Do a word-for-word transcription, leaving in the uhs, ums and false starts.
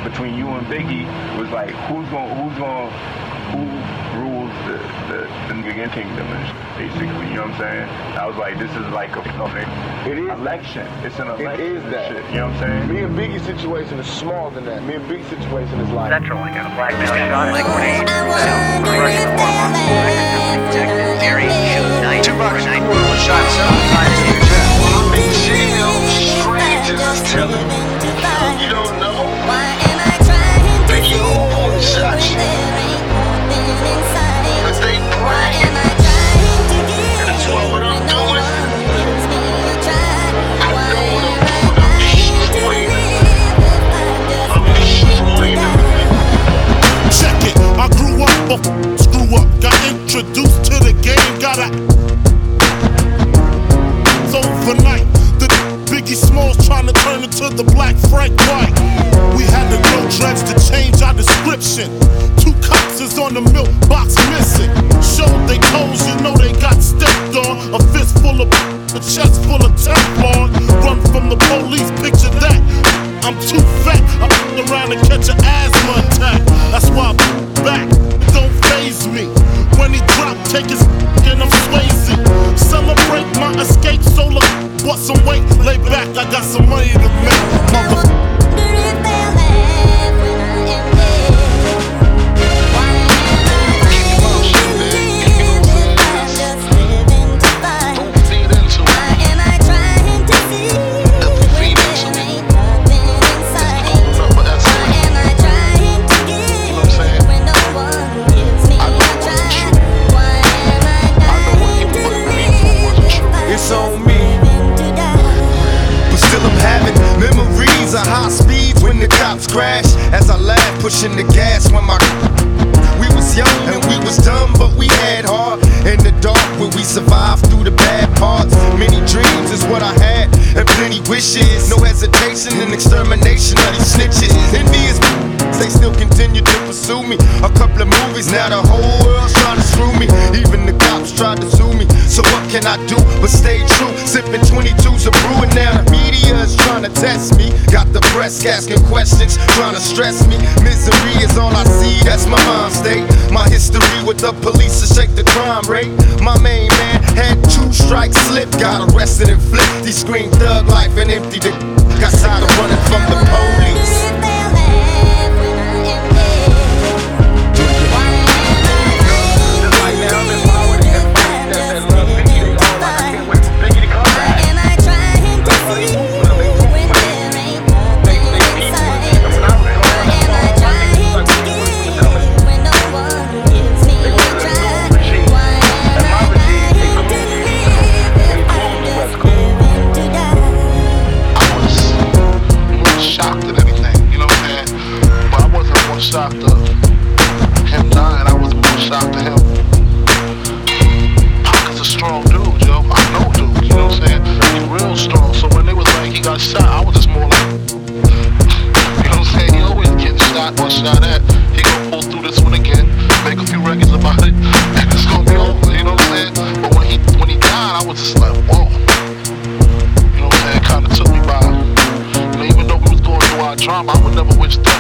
between you and Biggie was like, who's going, who's going, who rules the the, the nigga kingdom, basically. You know what I'm saying? I was like, this is like a, it is election. It's an election. It is that. Shit, you know what I'm saying? Me and Biggie's situation is smaller than that. Me and Biggie's situation is like Central and got a blackmail shot at grenade. Russian war month. Detective Mary shoots night. Two bucks. Night. Shot several times in the chest. I'm in jail. Strangers telling me you don't know. They all shot you. But they bragging. And that's what I'm doing. I know what I'm doing. I'm destroying them. I'm destroying them. Check it. I grew up, but screw up. Got introduced to the game. Got a it's overnight. The Biggie Smalls trying to turn into the Black Frank White. We had to grow dreads to change our description. Two cops is on the milk box missing. Showed they toes, you know they got stepped on. A fist full of a chest full of Teflon. Run from the police, picture that. I'm too fat, I f*** around and catch an asthma attack. That's why I'm back, don't faze me. When he drop, take his and I'm Swayze. Celebrate my escape, solo, bought some weight, lay back, I got some money to make. Motherfucker. Crash as I laugh, pushing the gas when my we was young and we was dumb, but we had heart. In the dark where we survived through the bad parts. Many dreams is what I had, and plenty wishes. No hesitation and extermination of these snitches. Envious, they still continue to pursue me. A couple of movies, now the whole world's trying to screw me. Even the cops tried to sue me. So what can I do but stay true? Sipping twenty-twos of brew, and now the media is trying to test me. Got the press asking questions, trying to stress me. Misery is all I see, that's my mind state. My history with the police to shake the crime rate. My main man had two strikes slip, got arrested and flipped. He screamed thug life and emptied it. Got tired of running from the police. Shocked of him dying, I was more shocked of him. Pocket's a strong dude, yo. I know dude, you know what I'm saying? He's real strong, so when they was like he got shot, I was just more like, you know what I'm saying? He always getting shot, one shot at. He gonna pull through this one again, make a few records about it, and it's gonna be over, you know what I'm saying? But when he when he died, I was just like, whoa. You know what I'm saying? It kinda took me by. You know, even though we was going through our drama, I would never wish death